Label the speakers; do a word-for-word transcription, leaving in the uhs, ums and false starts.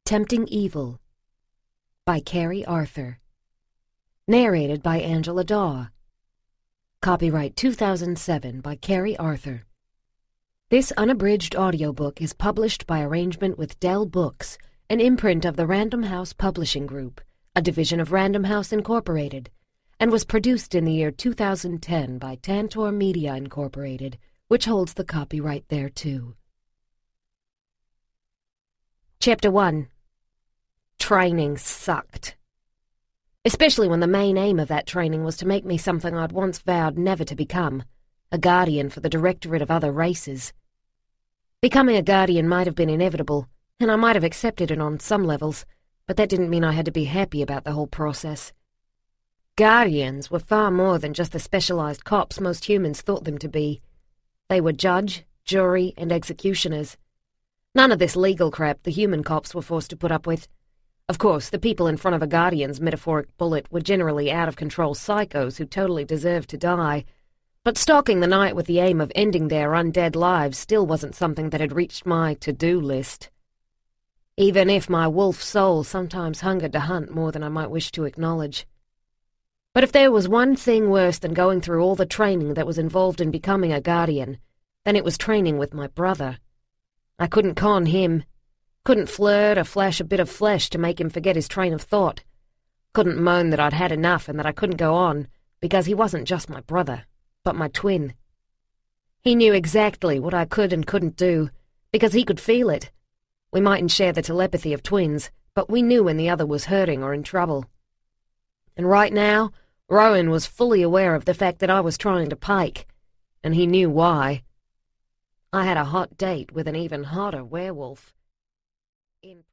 Speaker 1: Tempting Evil by Carrie Arthur. Narrated by Angela Daw. Copyright two thousand seven by Carrie Arthur. This unabridged audiobook is published by arrangement with Dell Books, an imprint of the Random House Publishing Group, a division of Random House Incorporated, and was produced in the year two thousand ten by Tantor Media Incorporated, which holds the copyright thereto. Chapter one. Training sucked. Especially when the main aim of that training was to make me something I'd once vowed never to become, a guardian for the Directorate of Other Races. Becoming a guardian might have been inevitable, and I might have accepted it on some levels, but that didn't mean I had to be happy about the whole process. Guardians were far more than just the specialized cops most humans thought them to be. They were judge, jury, and executioners. None of this legal crap the human cops were forced to put up with. Of course, the people in front of a guardian's metaphoric bullet were generally out-of-control psychos who totally deserved to die, but stalking the night with the aim of ending their undead lives still wasn't something that had reached my to-do list. Even if my wolf soul sometimes hungered to hunt more than I might wish to acknowledge. But if there was one thing worse than going through all the training that was involved in becoming a guardian, then it was training with my brother. I couldn't con him. Couldn't flirt or flash a bit of flesh to make him forget his train of thought. Couldn't moan that I'd had enough and that I couldn't go on, because he wasn't just my brother, but my twin. He knew exactly what I could and couldn't do, because he could feel it. We mightn't share the telepathy of twins, but we knew when the other was hurting or in trouble. And right now, Rowan was fully aware of the fact that I was trying to pike, and he knew why. I had a hot date with an even hotter werewolf. In